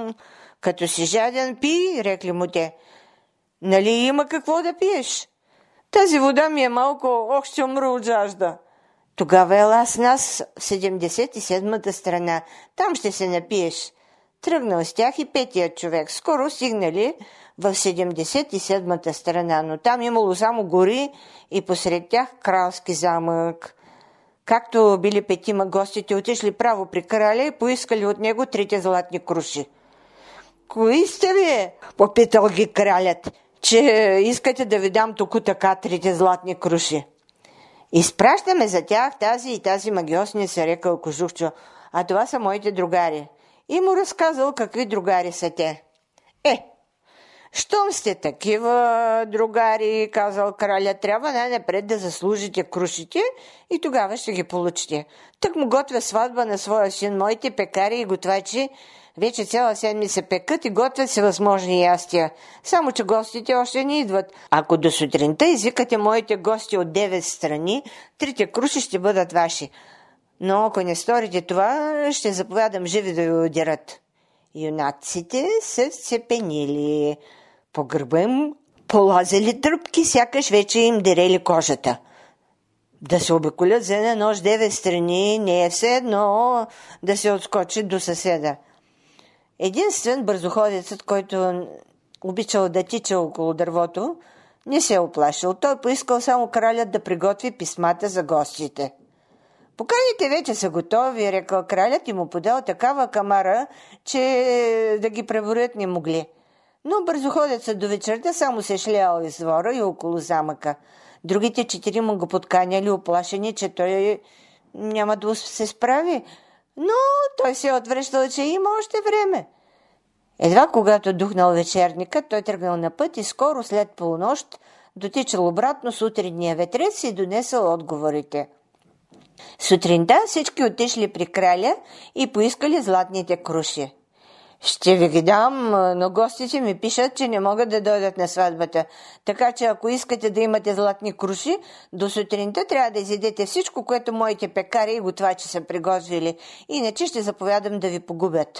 Като си жаден, пий, рекли му те. Нали има какво да пиеш? Тази вода ми е малко, ще умра от жажда. Тогава ела с нас в 77-та страна. Там ще се напиеш. Тръгнал с тях и петият човек. Скоро стигнали в 77-та страна, но там имало само гори и посред тях кралски замък. Както били петима гостите, отишли право при краля и поискали от него 3 златни круши. Кои сте ви? Попитал ги кралят, че искате да ви дам току така 3 златни круши. Изпращаме за тях тази и тази магиосница, рекал Кожухчо, а това са моите другари. И му разказал какви другари са те. Щом сте такива другари, казал краля, трябва най-напред да заслужите крушите и тогава ще ги получите. Тък му готвя сватба на своя син, моите пекари и готвачи вече цяла седмица пекат и готвят всевъзможни ястия. Само че гостите още не идват. Ако до сутринта извикате моите гости от 9 страни, 3 круши ще бъдат ваши. Но ако не сторите това, ще заповядам живи да ви удират. Юнаците се вцепенили. По гърба им полазили тръпки, сякаш вече им дерели кожата. Да се обиколят за една нощ 9 страни не е все едно да се отскочи до съседа. Единствен бързоходецът, който обичал да тича около дървото, не се оплашил. Той поискал само кралят да приготви писмата за гостите. Поканите вече са готови, рекал кралят и му подал такава камара, че да ги преворят не могли. Но бързоходецът до вечерта само се шлял из двора и около замъка. Другите 4 му го подканяли, оплашени, че той няма да се справи. Но той се отвръщал, че има още време. Едва когато духнал вечерника, той тръгнал на път и скоро след полунощ дотичал обратно с утренния ветрец и донесъл отговорите. Сутринта всички отишли при краля и поискали златните круши. Ще ви ги дам, но гостите ми пишат, че не могат да дойдат на сватбата. Така че ако искате да имате златни круши, до сутринта трябва да изядете всичко, което моите пекари и готвачи са приготвили. Иначе ще заповядам да ви погубят.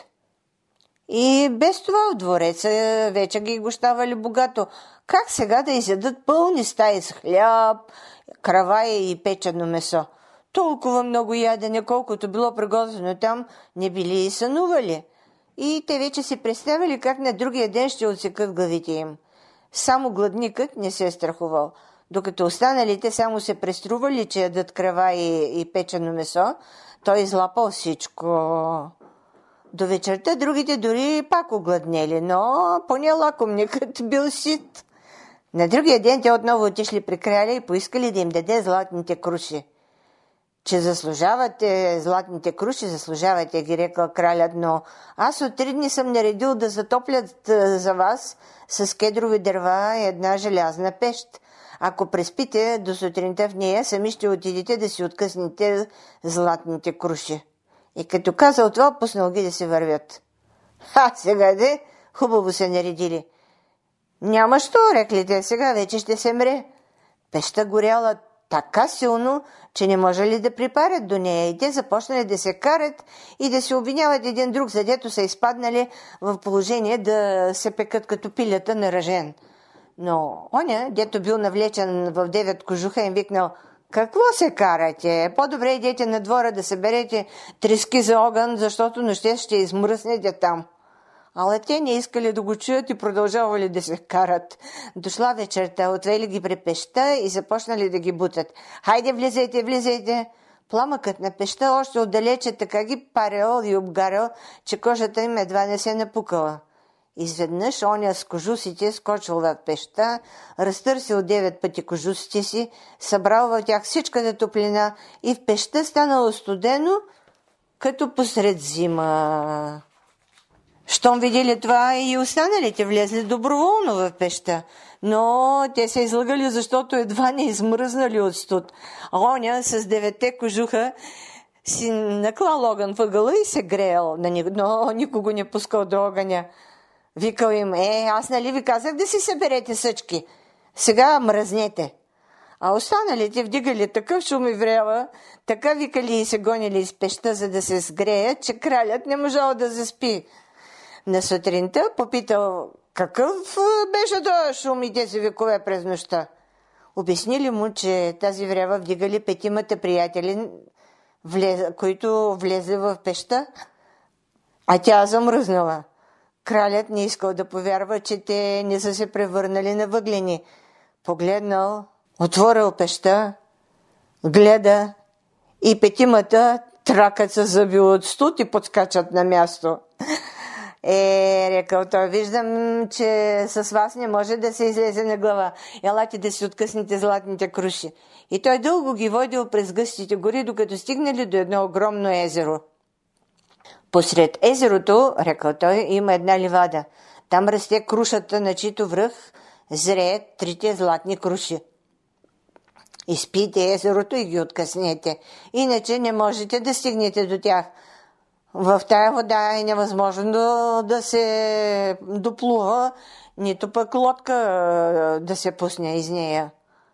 И без това в двореца вече ги гощавали богато. Как сега да изядат пълни стаи с хляб, кравая и печено месо? Толкова много ядене, колкото било приготвено там, не били и сънували. И те вече си представили как на другия ден ще отсекат главите им. Само гладникът не се е страхувал. Докато останалите само се престрували, че ядат крава и печено месо, той излапал всичко. До вечерта другите дори пак огладнели, но поне лакомникът бил сит. На другия ден те отново отишли при краля и поискали да им даде златните круши. Че заслужавате златните круши, заслужавате, ги рекал кралят, но аз от 3 дни съм наредил да затоплят за вас с кедрови дърва една желязна пещ. Ако преспите до сутринта в нея, сами ще отидете да си откъснете златните круши. И като казал това, пуснал ги да се вървят. Сега де, хубаво се наредили. Няма що, рекли те, сега вече ще се мре. Пещта горяла така силно, че не можели да припарят до нея и те започнали да се карат и да се обвиняват един друг, задето са изпаднали в положение да се пекат като пилята на ръжен. Но оня, дето бил навлечен в 9 кожуха, им викнал: какво се карате? По-добре идете на двора да съберете трески за огън, защото нощес ще измръснете там. Ала те не искали да го чуят и продължавали да се карат. Дошла вечерта, отвели ги при пещта и започнали да ги бутат. Хайде, влизайте, влизайте! Пламъкът на пещта още отдалече така ги парил и обгарял, че кожата им едва не се напукала. Изведнъж оня с кожусите скочил в пещта, разтърсил 9 пъти кожусите си, събрал в тях всичката топлина и в пещта станало студено, като посред зима. Щом видели това, и останалите влезли доброволно в пеща, но те се излагали, защото едва не измръзнали от студ. Оня с 9 кожуха си наклал огън въгъла и се греял, но никого не пускал до огъня. Викал им: аз нали ви казах да си съберете съчки? Сега мръзнете. А останалите вдигали такъв шум и врява, така викали и се гонили из пеща, за да се сгреят, че кралят не можал да заспи. На сутринта попитал какъв беше този шум и тези викове през нощта. Обяснили му, че тази врява вдигали петимата приятели, които влезли в пеща, а тя замръзнала. Кралят не искал да повярва, че те не са се превърнали на въглени. Погледнал, отворил пеща, гледа и петимата тракат се зъби от студ и подскачат на място. Рекал той, виждам, че с вас не може да се излезе на глава. Елате да си откъснете златните круши. И той дълго ги водил през гъстите гори, докато стигнали до едно огромно езеро. Посред езерото, рекал той, има една ливада. Там расте крушата, на чийто връх зреят трите златни круши. Изпийте езерото и ги откъснете, иначе не можете да стигнете до тях. В тая вода е невъзможно да се доплува, нито пък лодка да се пусне из нея.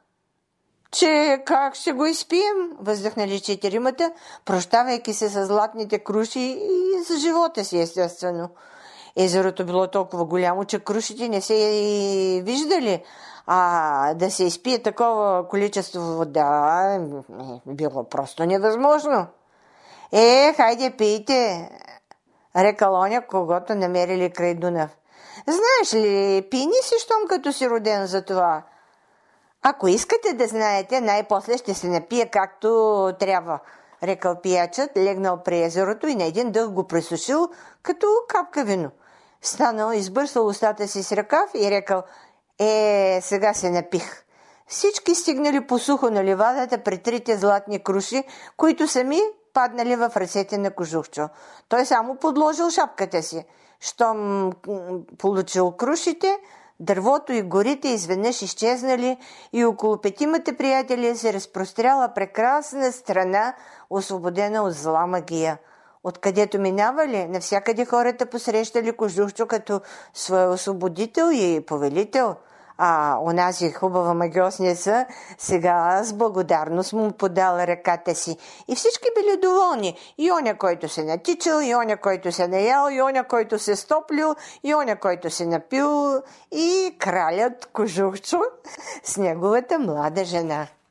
Че как ще го изпием? Въздъхнали четиримата, прощавайки се с златните круши и за живота си, естествено. Езерото било толкова голямо, че крушите не се виждали, а да се изпие такова количество вода било просто невъзможно. Хайде пийте, рекал оня, когото намерили край Дунав. Знаеш ли, пийни си, щом като си роден за това. Ако искате да знаете, най-после ще се напие както трябва, рекал пиячът, легнал при езерото и на един дъх го пресушил като капка вино. Станал, избърсал устата си с ръкав и рекал, сега се напих. Всички стигнали по сухо на ливадата при трите златни круши, които сами паднали в ръцете на Кожухчо. Той само подложил шапката си. Щом получил крушите, дървото и горите изведнъж изчезнали и около петимата приятели се разпростряла прекрасна страна, освободена от зла магия. Откъдето минавали, навсякъде хората посрещали Кожухчо като своя освободител и повелител. А онази хубава магиосница сега с благодарност му подала ръката си. И всички били доволни. И оня, който се натичал, и оня, който се наял, и оня, който се стоплил, и оня, който се напил, и кралят Кожухчо с неговата млада жена.